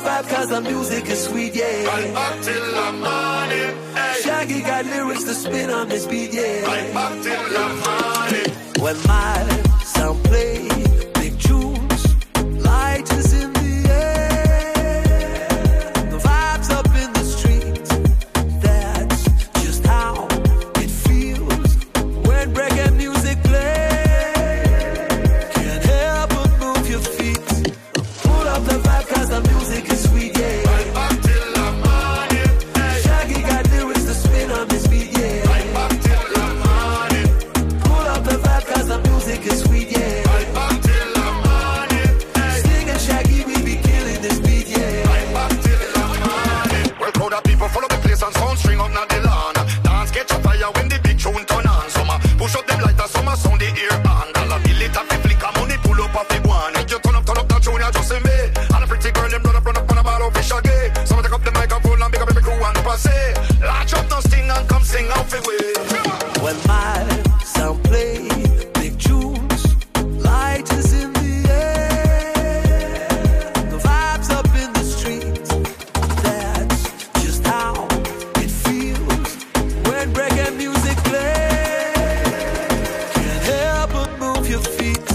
vibe cause the music is sweet, yeah. Right back till the morning. Hey. Shaggy got lyrics to spin on this beat, yeah. Right back till the morning. When my sound play big tunes, light is in the air, the vibes up in the street. That's just how it feels when reggae music plays. Can't help but move your feet. Pull up the vibe cause the music is sweet, yeah. Right back till the morning. Hey. Shaggy got lyrics to spin on this beat, yeah. Right back till the morning. Pull up the vibe cause the music is sweet, yeah. Right back till the morning. Hey. Sting and Shaggy, we be killing this beat, yeah. Right back till the morning. Well, crowd of people follow the place and sound string up now the lawn. Dance catch a fire when the big tune turn on. Some push up them lighter, some sound the ear on. All of the little flicker money pull up off the one. If you turn up that tune, you just in me. And a pretty girl them run up on a ball of fish again. Some take up the microphone and pick up every crew and passe. Latch up no sting and come sing out the way. When my sound play big tunes, light is in the air, the vibes up in the street. That's just how it feels when reggae music plays. Can't help but move your feet.